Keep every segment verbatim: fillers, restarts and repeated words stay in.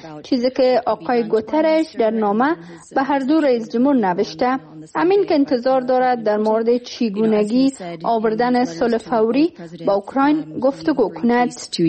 چیزی که آقای گوترش در نامه به هر دو رئیس جمهور نوشته، همین که انتظار دارد در مورد چگونگی آوردن صلح فوری با اوکراین گفتگو کند.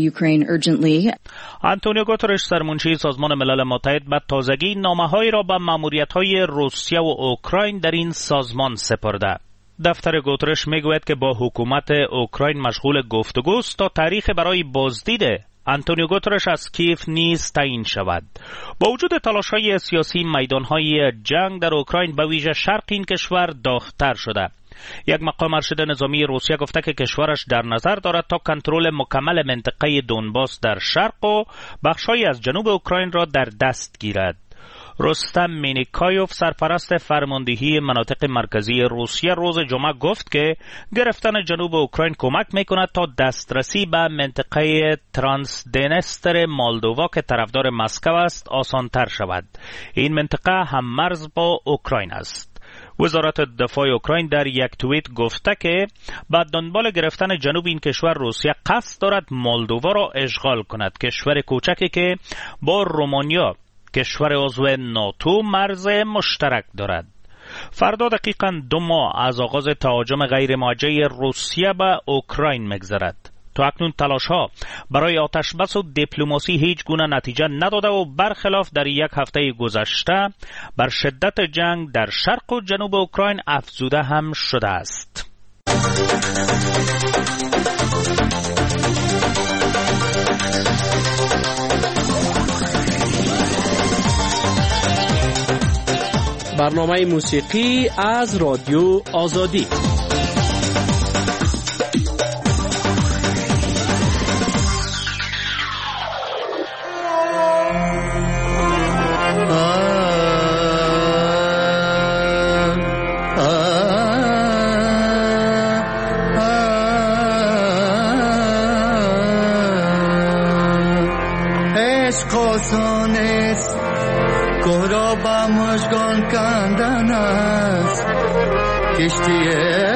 آنتونیو گوترش سرمنشی سازمان ملل متحد به تازگی نامه‌هایی را به ماموریت‌های روسیه و اوکراین در این سازمان سپرده. دفتر گوترش میگوید که با حکومت اوکراین مشغول گفتگوست تا تاریخ برای بازدید آنتونیو گوترش از کیف نیز تعیین شود. با وجود تلاش‌های سیاسی، میدان‌های جنگ در اوکراین به ویژه شرق این کشور داغ‌تر شده. یک مقام ارشد نظامی روسیه گفته که کشورش در نظر دارد تا کنترل مکمل منطقه دونباس در شرق و بخش‌هایی از جنوب اوکراین را در دست گیرد. رستم مینیکایوف سرپرست فرماندهی مناطق مرکزی روسیه روز جمعه گفت که گرفتن جنوب اوکراین کمک میکند تا دسترسی به منطقه ترانسدنستر مولدووا که طرفدار مسکو است آسان‌تر شود. این منطقه هم مرز با اوکراین است. وزارت دفاع اوکراین در یک توییت گفته که بعد دنبال گرفتن جنوب این کشور روسیه قصد دارد مولدووا را اشغال کند، کشور کوچکی که با رومانیا کشور عضو ناتو مرز مشترک دارد. فردا دقیقاً دو ماه از آغاز تهاجم غیر موجه روسیه به اوکراین می‌گذرد. تا اکنون تلاش‌ها برای آتشبس و دیپلماسی هیچ گونه نتیجه نداده و برخلاف در یک هفته گذشته بر شدت جنگ در شرق و جنوب اوکراین افزوده هم شده است. برنامه موسیقی از رادیو آزادی. کشتی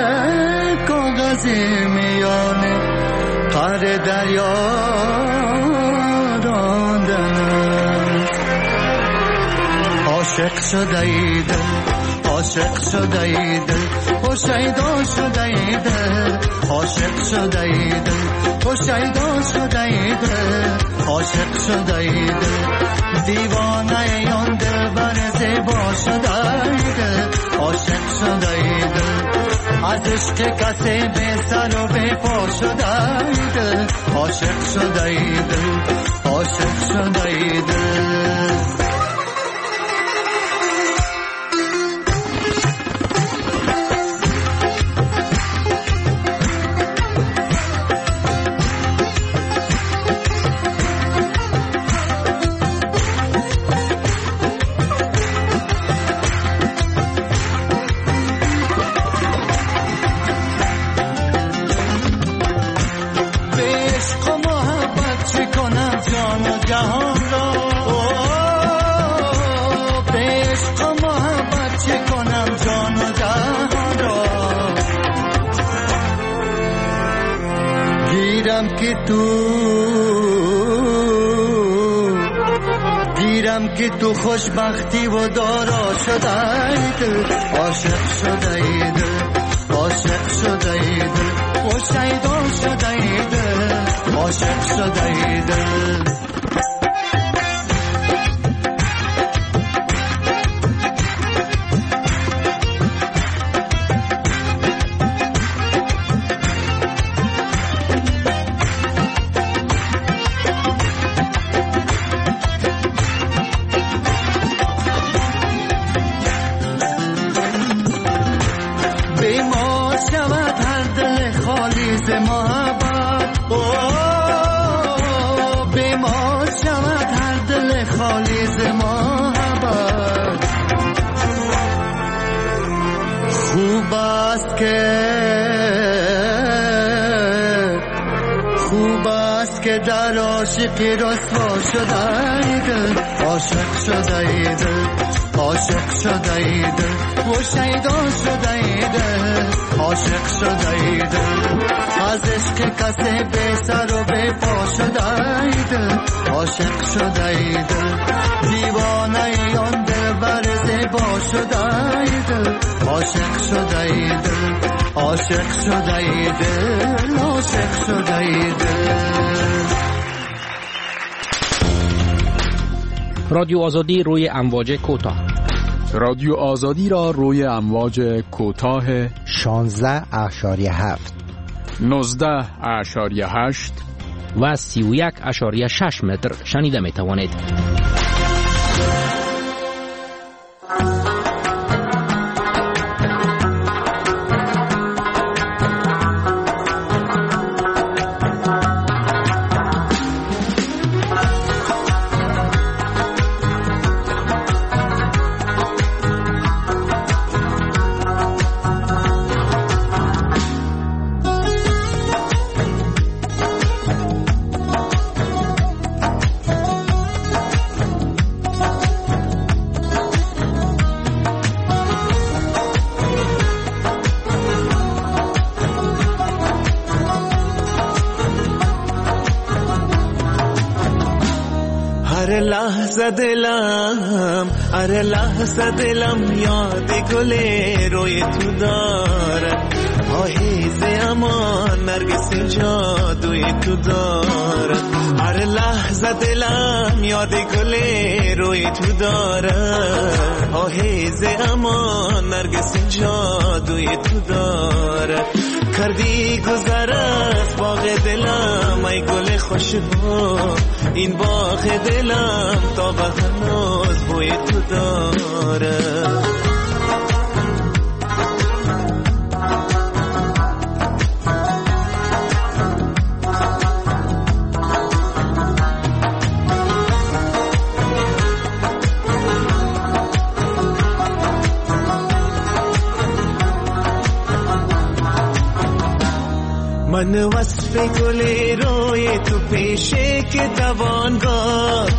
کاغذی میانه قعر دریا راندن است. عاشق شده ای دل، عاشق شده ای دل، و شیدا شده ای دل، عاشق شده ای دل، و شیدا شده ای دل، عاشق شده ای دل، دیوانه یان دل بر زیبا شده ای دل، عاشق شده ای دل، از عشق کسی به سر و به پا شده ای دل، عاشق شده ای دل، عاشق شده ای دل. که تو گیرم که تو خوشبختی و دارا شده ای دل، عاشق شده ای دل، عاشق شده ای دل، و شیدا شده ای دل، عاشق شده ای دل. در عاشقی رسوا شده ای دل، عاشق شده ای دل، عاشق شده ای دل، و شیدا شده ای دل، عاشق شده ای دل، از عشق کسی به سر و به پا شده ای دل، عاشق شده ای دل، عاشق شده ای دل عاشق شده ای دل. رادیو آزادی روی امواج کوتاه. رادیو آزادی را روی امواج کوتاه شانزده اشاریه هفت، نوزده اشاریه هشت و سی و یک اشاریه شش متر شنیده می توانید. هر لحظه دلم هر لحظه دلم یاد گل روی تو دارم، آهیز امان نرگس جادوی تو دارم. هر لحظه دلم یاد گل روی تو دارم، آهیز امان نرگس جادوی تو دارم. کردی گذر از باغ دلم ای گل خوشبو، این باغ دلم تا به هنوز بوی تو داره. من وصف گل روی تو پیشه که توانگاه،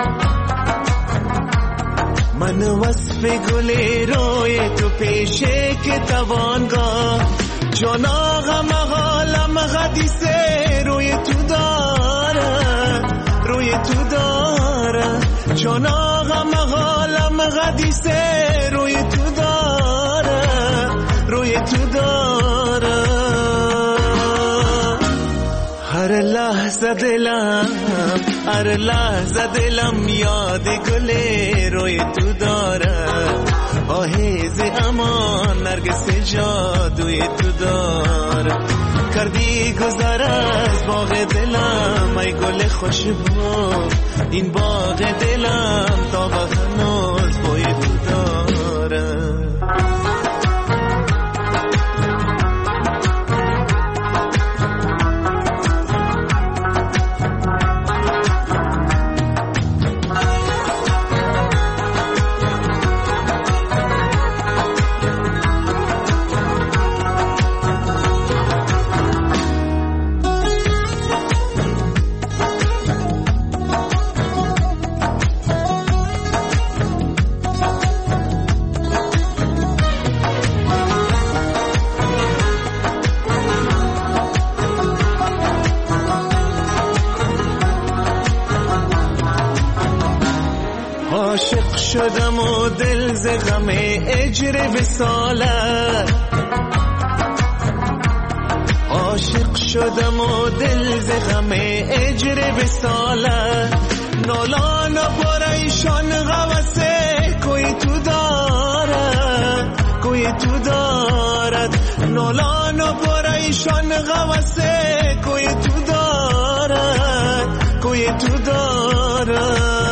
من وصف گل روی تو پیشه که توانگاه. جان آغم حالم حدیثه روی تو داره، روی تو داره. جان آغم حالم حدیثه روی تو داره، روی تو داره. هر لحظه دلم هر لحظه دلم یاد گل روی تو داره، آهیز امان نرگس جادوی تو داره. کردی گذر از باغ دلم ای گل خوشبو، این باغ دلم تا به هنوز بوی تو داره. عاشق شدم و دل ز غم اجر وصالت، عاشق شدم و دل ز غم اجر وصالت. نالان و پریشان غوثه کوی تو دارد، کوی تو دارد. نالان و پریشان غوثه کوی تو دارد، کوی تو دارد.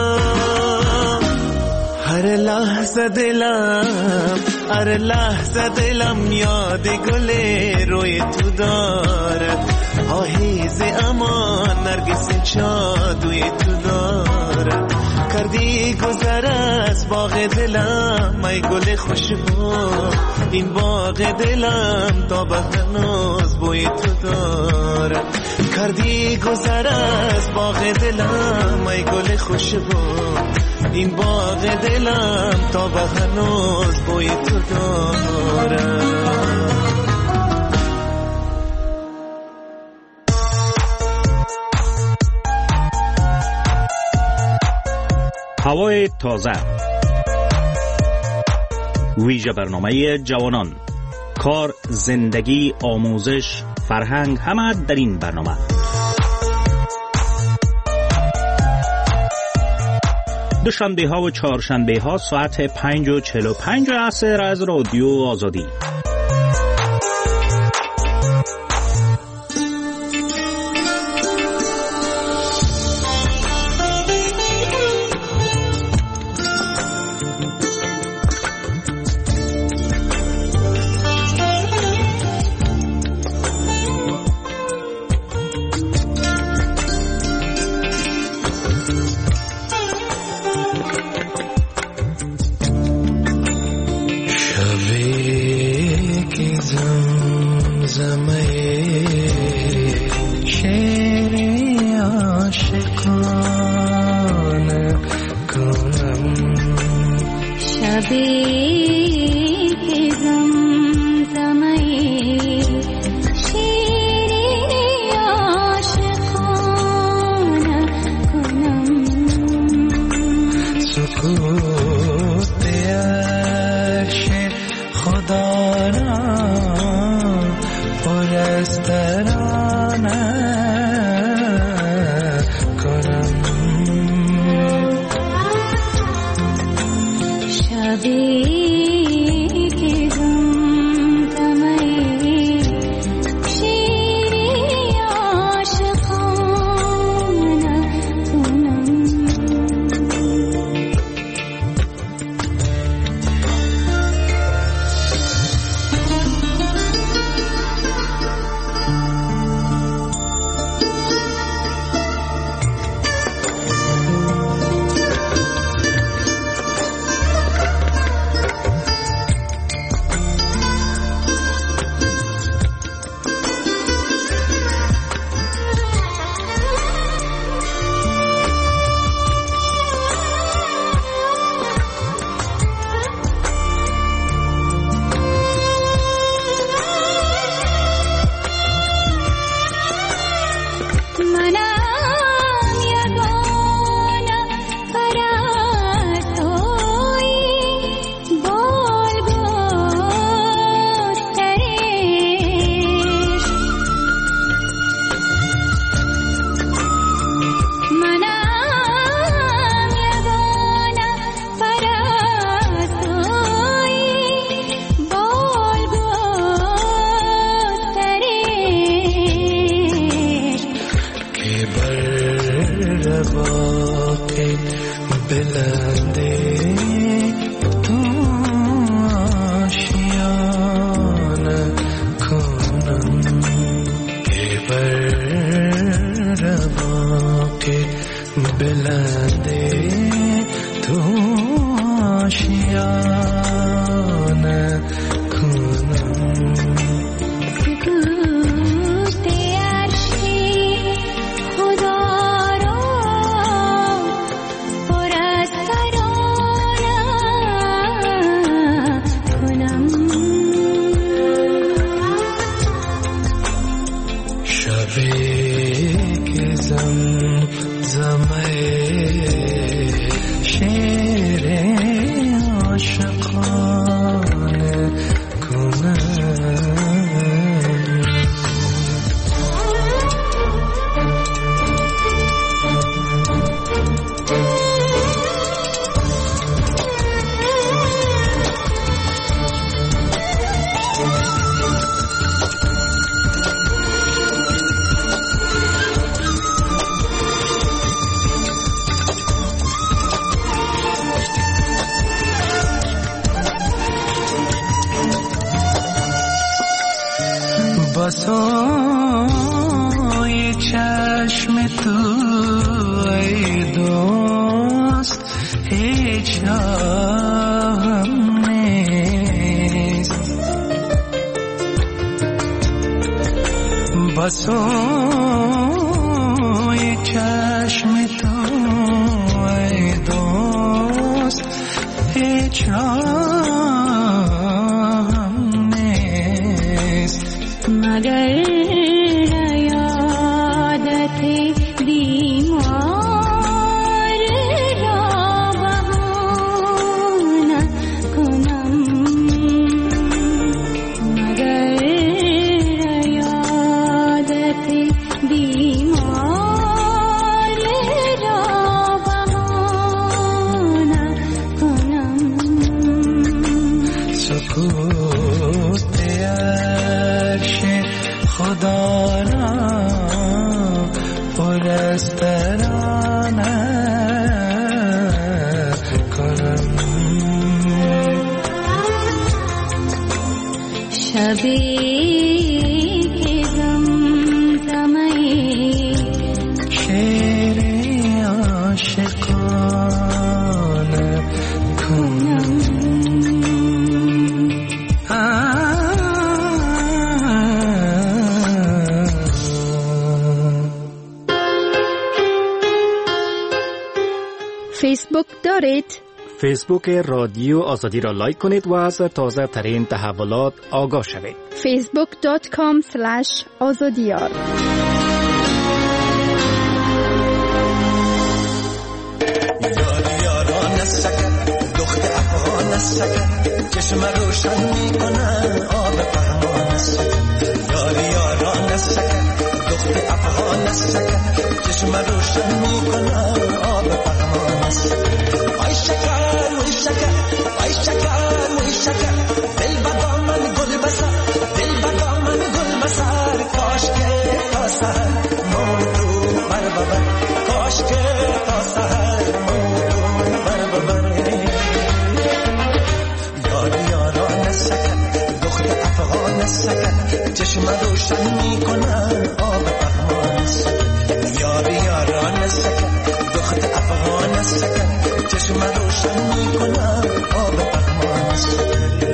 هر لحظه دلم هر لحظه دلم یاد گل روی تو داره، آهیز امان نرگس جادوی تو داره. کردی گذر از باغ دلم ای گل خوشبو، این باغ دلم تا به هنوز بوی تو داره. کردی گذر از باغ دلم ای گل خوشبو، این باغ دلم تا به هنوز بوی تو داره. هوای تازه، ویژه برنامه جوانان، کار، زندگی، آموزش، فرهنگ، همه در این برنامه. دوشنبه ها و چهارشنبه ها ساعت پنج و چهل و پنج عصر از رادیو آزادی. بسای چشم تو ای دوست هیچ راهم نیست، بسای چشم تو ای دوست هیچ راهم نیست، مگر یادت بیمار را بهانه کنم، شبی که زمزمه شعر عاشقانه کنم. فیسبوک دارید؟ فیسبوک رادیو آزادی را لایک کنید و از تازه ترین تحولات آگاه شوید. فیسبوک دات کام سلش آزادیار. یار یاران سکت دخت افغان سکت چشم روشن میکنن آب پهمان سکت. یار یاران سکت دخت افغان سکت چشم روشن میکنن آب پهمان سکت. وای شکر وای شکر وای شکر وای شکر دل بدا من گل بسر دل بدا من گل بسر کاش که تا سحر موتو بر ببر کاش که تا سحر موتو بر ببر. یار یاران سکت دخت افغان سکت چشم روشن میکنن آب پهمان سکت. یار یاران سکت دخت افغان سکت چشم روشن میکنن آب پهمان سکت.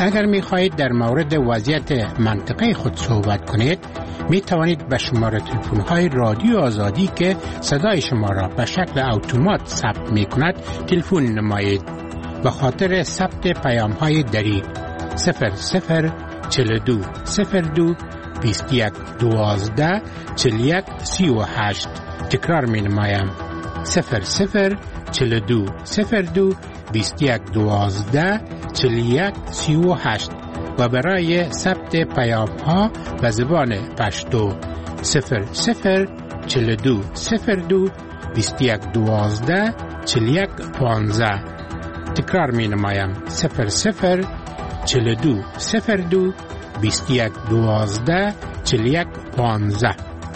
اگر می خواهید در مورد وضعیت منطقه خود صحبت کنید می توانید به شماره تلفن های رادیو آزادی که صدای شما را به شکل اتومات ثبت می کند تلفن نمایید. به خاطر ثبت پیام های دریغ صفر صفر چهل و دو صفر دو بیست و یک دوازده چهل و یک سی و هشت. تکرار می نمایم صفر صفر چهل و دو صفر دو بیست و یک دوازده چهل و یک سی و هشت و برای ثبت پیام ها به زبان پشتو صفر صفر چهل و دو صفر دو بیست و یک دوازده چهل و یک پانزده. تکرار می نمایم صفر صفر چهل و دو صفر دو بیست و یک دوازده چهل و یک پانزده.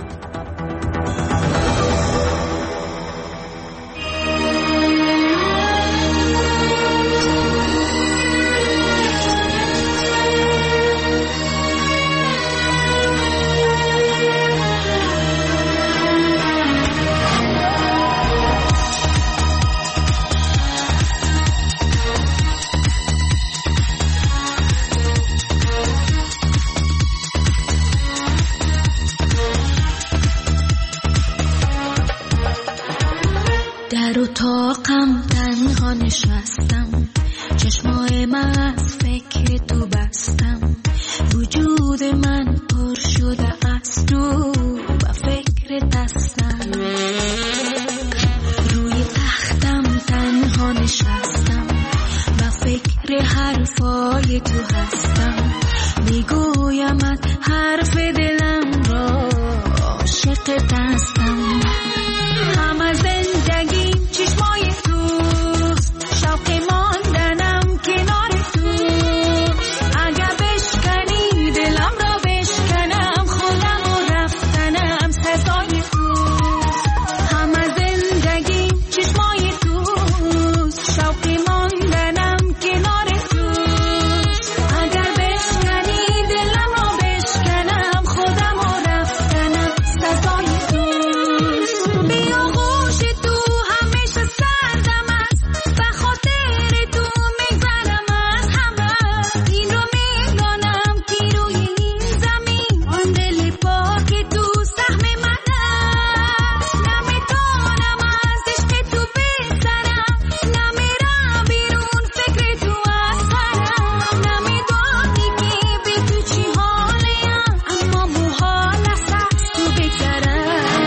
در اتاقم تنها نشستم، چشمای من از فکر تو بستم، وجود من پر شده از تو و فکر دستم. روی تختم تنها نشستم و فکر حرفای تو هستم، میگویمت حرف دلم را عاشق دستم. همه زندگی چشمای توست، شوق ماندنم کنار تو. اگه بشکنی دلم را بشکنم، خودم و رفتنم سزای توست. همه زندگی چشمای توست، شوق ماندنم کنار توست. اگر بشکنی دلم را بشکنم، خودم و رفتنم سزای توست. بیا گوش تو همیشه سردم است، به خاطر تو میگذرم از همه. این رو میدانم که روی این زمین آن دل پاک تو سهم من است. نمیتونم از عشق تو بگذرم، نمیرم بیرون فکر تو از سرم. نمیدانی که بی تو چی حالیم، اما محال است از تو بگذرم.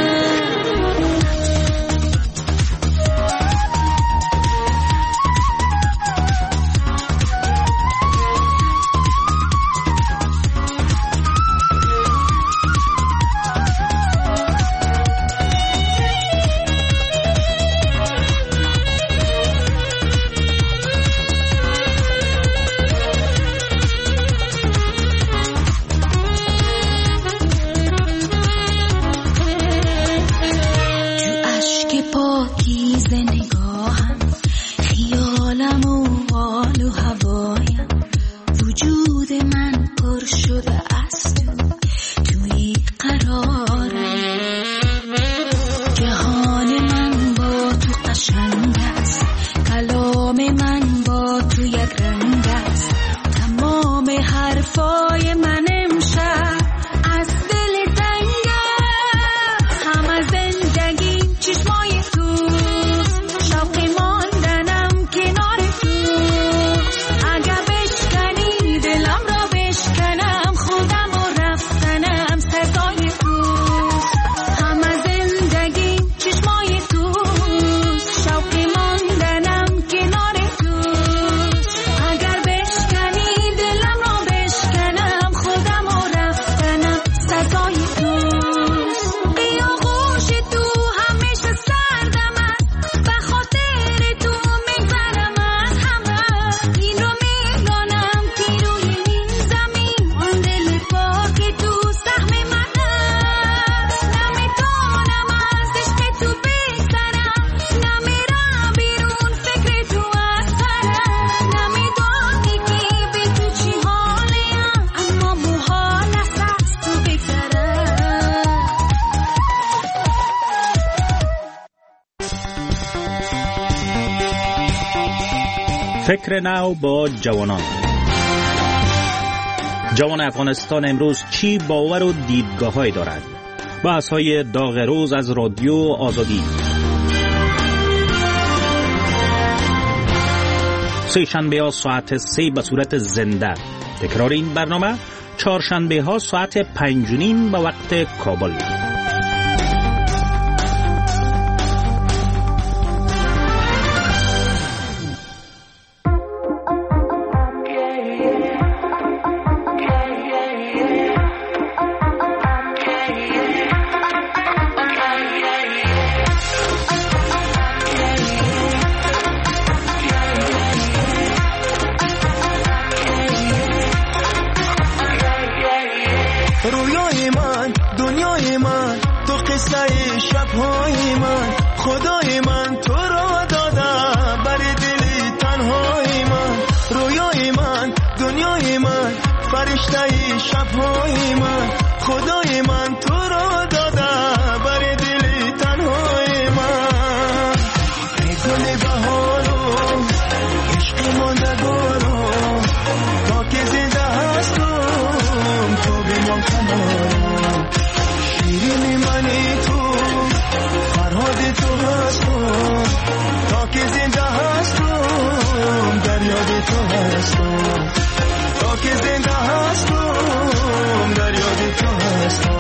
تو اشک پاکیز نگاهم، خیالم و حال و هوایم، وجود من پر شده از تو، توی قرارم. جهان من با تو قشنگ است، کلام من با تو یک رنگ است. تمام حرفای من امشب از دل تنگ است. همه زندگی چشمای توست، شوق ماندنم کنار توست. اگر بشکنی دلم را بشکنم، خودم و رفتنم سزای توست. همه زندگی چشمای توست، شوق ماندنم کنار توست. اگر بشکنی دلم را بشکنم، خودم و رفتنم سزای توست. بیا گوش تو همیشه سردم است، به خاطر تو میگذرم از همه. این رو میدانم که روی این زمین آن دل پاک تو سهم من است. نمیتونم از عشق تو بگذرم، نمیرم بیرون فکر تو از سرم. نمیدانی که بی تو چی حالیم، اما محال است از تو بگذرم. فکر نو با جوانان. جوان افغانستان امروز چی باور و دیدگاه‌های دارد؟ بحث‌های داغ روز از رادیو آزادی. سه شنبه ها ساعت سه به صورت زنده. تکرار این برنامه چهارشنبه ها ساعت پنج و نیم به وقت کابل. رویای من، دنیای من، تو قصه شبهای من، خدای من تو را داده بر دل تنهای من. رویای من، دنیای من، فرشته شبهای من، خدای من تو را داده بر دل تنهای من. ای گل بهارو، عشق ماندگارو، تا که زنده هستم تو بمان کنارم. شیرین منی تو، فرهاد تو هستم، تا که زنده هستم در یاد تو هستم. تا که زنده هستم در یاد تو هستم.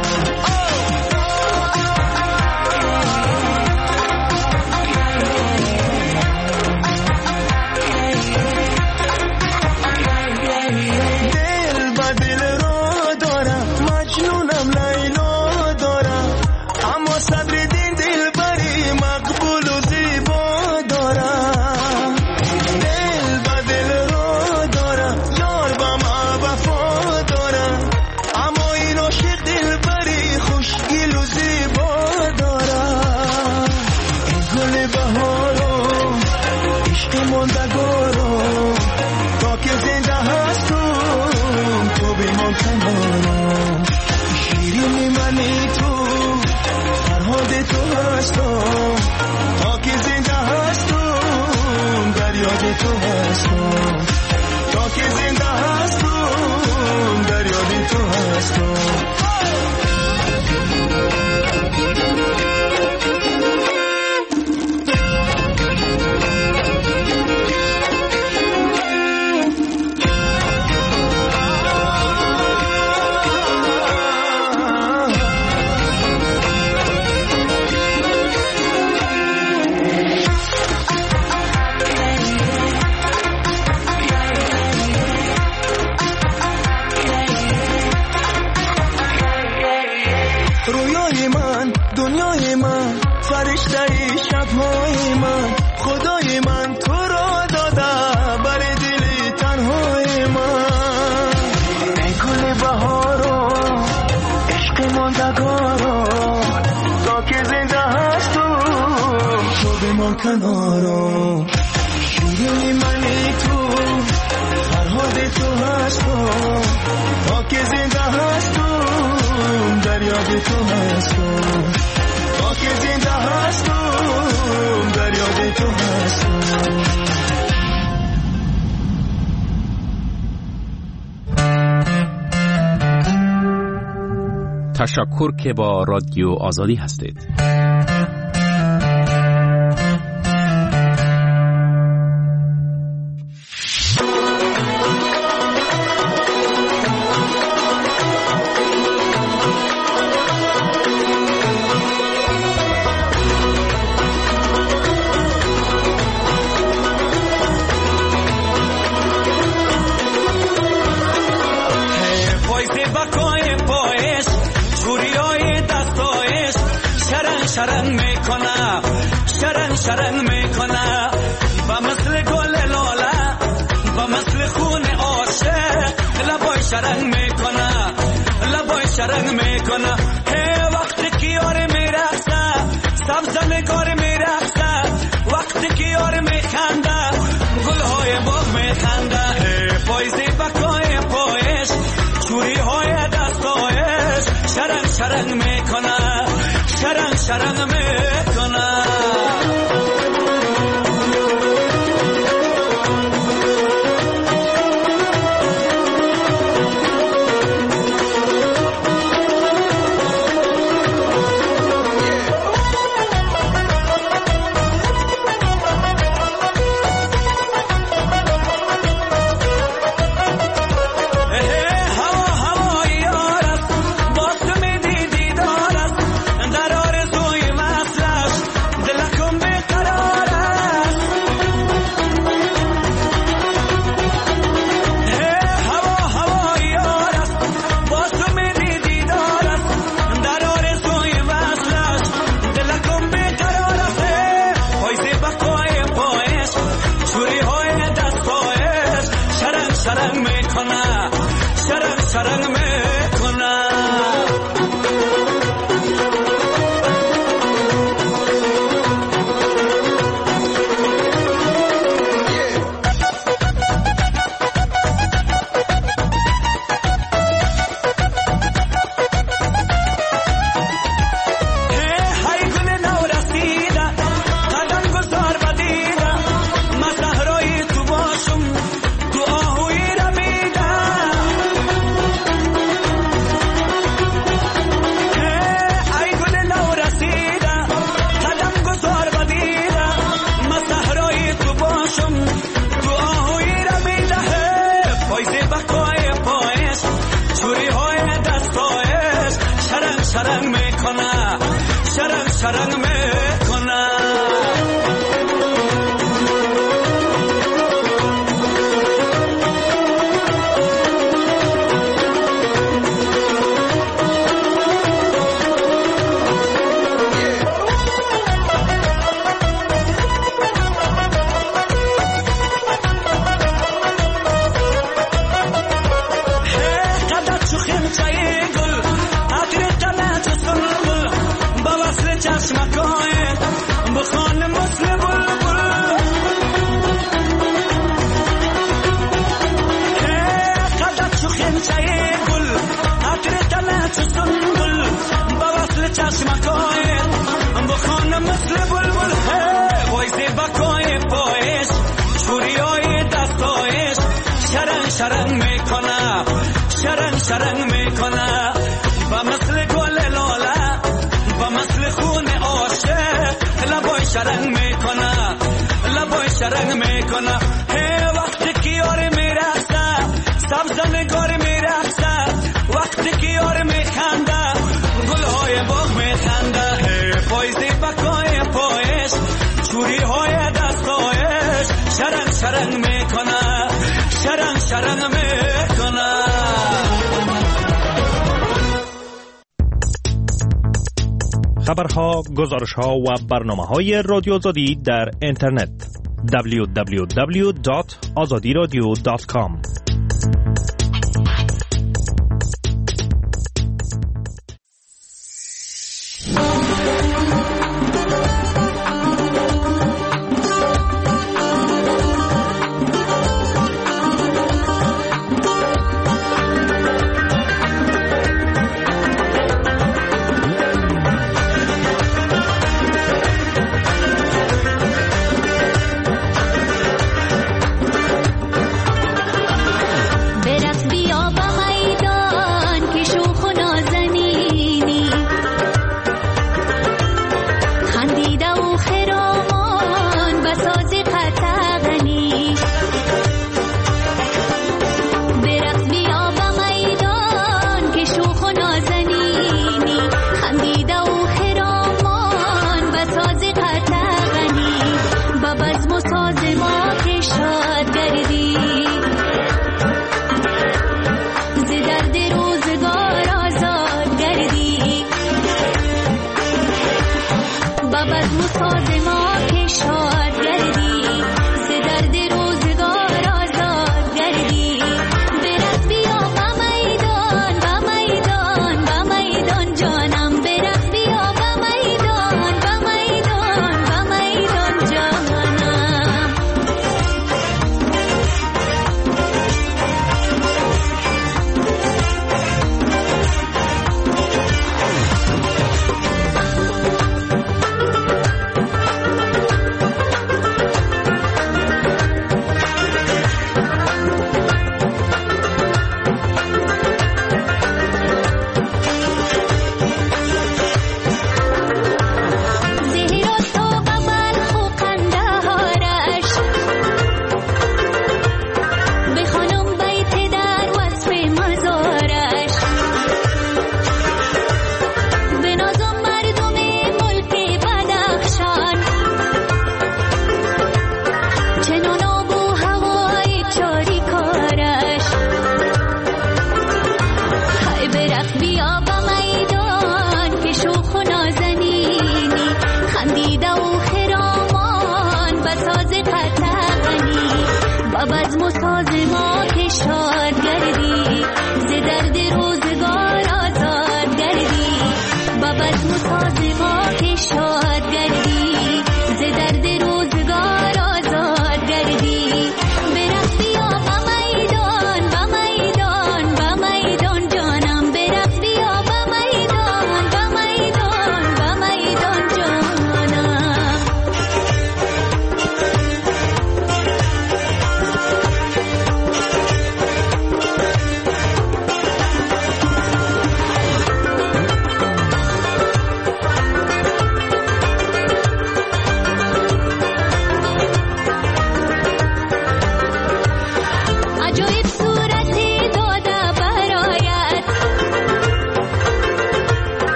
رویای من، دنیای من، فرشته شبهای من، خدای من تو را داده بر دل تنهای من. ای گل بهارو، عشق ماندگارو، تا که زنده هستم تو بمان کنارم. شیرین منی تو، فرهاد تو هستم، تا که زنده هستم در یاد تو هستم. تا که زنده هستم در یاد تو هستم. تشکر که با رادیو آزادی هستید. شرن میکنه شرن شرن میکنه با مثل گل لاله با مثل خون عاشق لبای شرن میکنه لبای شرن میکنه. هی وقتی که یار میرقصه سبز نگار میرقصه وقتی که یار میخنده گلهای باغ میخنده. هی پایزی بکای پایش چوری های دستایش شرن شرن میکنه شرن شرن میکنه. شرنگ میکنه شرنگ شرنگ میکنه شرنگ میکنه شرنگ شرنگ میکنه و مثل گل لاله و مثل خون عاشق لبای شرنگ میکنه لبای شرنگ میکنه هی وقتی که یار میرقصه سبز نگار میرقصه وقتی که یار میخنده گلهای باغ میخنده هی پایزی بکای پایش چوری های دستایش شرنگ شرنگ میکنه شرنگ شرنگ میکنه خبرها، گزارشها و برنامه‌های رادیو آزادی در اینترنت دبلیو دبلیو دبلیو دات آزادی رادیو دات کام.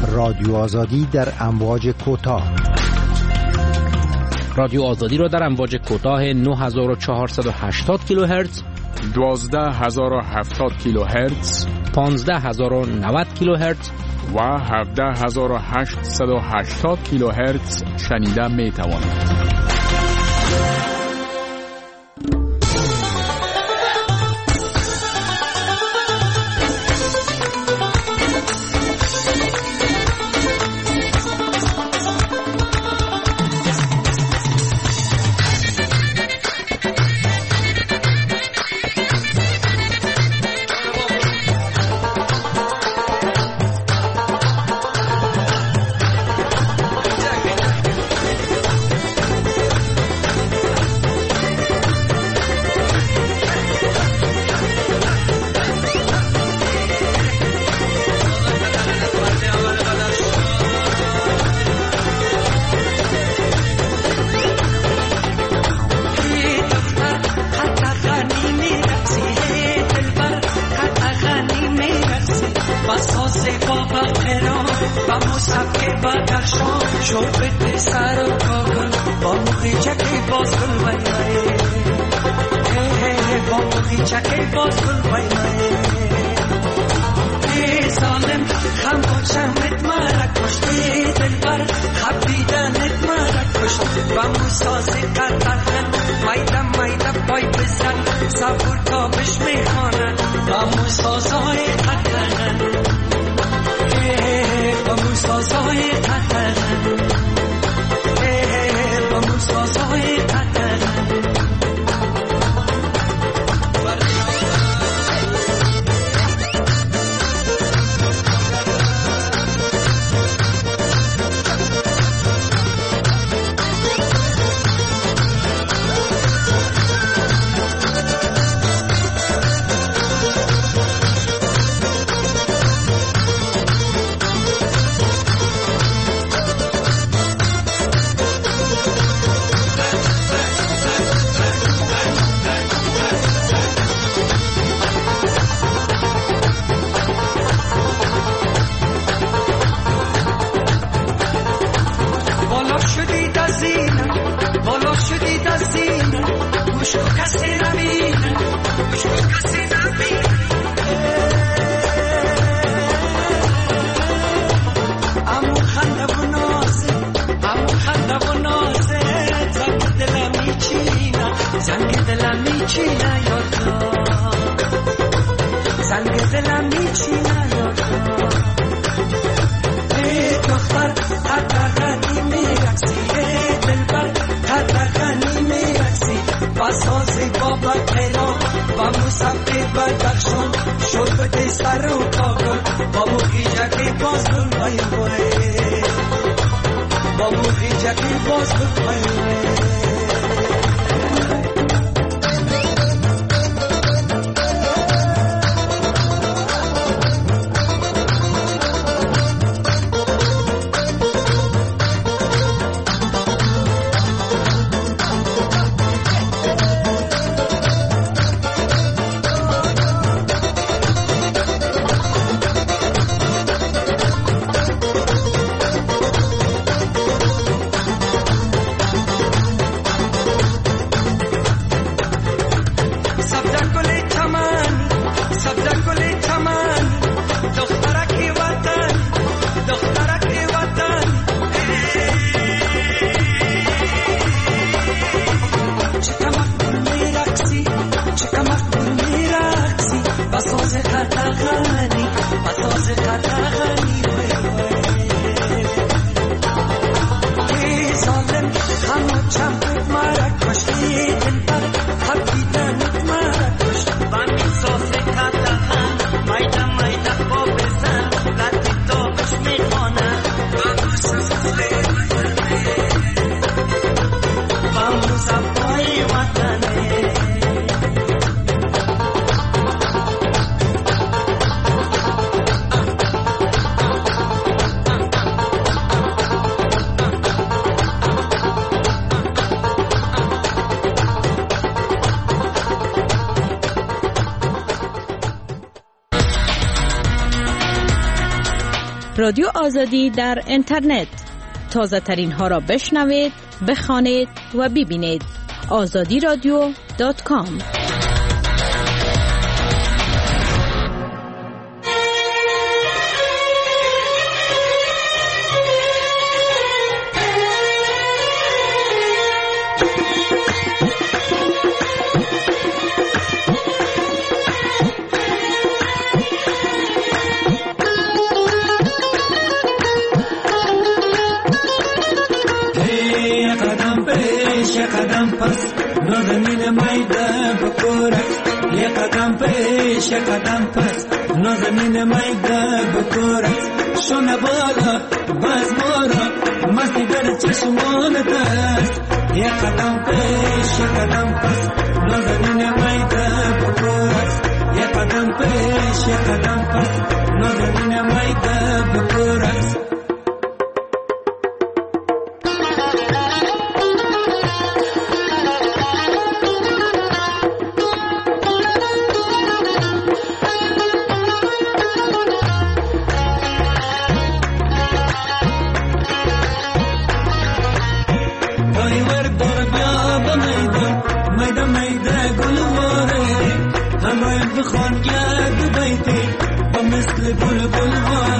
رادیو آزادی در امواج کوتاه. رادیو آزادی را در امواج کوتاه نه هزار و چهارصد و هشتاد کیلوهرتز، دوازده هزار و هفتاد کیلوهرتز، پانزده هزار و نود کیلوهرتز و هفده هزار و هشتصد و هشتاد کیلوهرتز شنیده می توانید. رادیو آزادی در اینترنت. تازه ترین ها را بشنوید، بخوانید و ببینید. آزادی رادیو دات کام. یک قدم پس نازنین میده بکورت شونه بالا باز مارا مستی بر چشمان دست یک قدم پیش یک قدم پس نازنین میده بکورت یک قدم پیش یک قدم پس نازنین میده بکورت خان گرد بیتی با مثل بلبل واره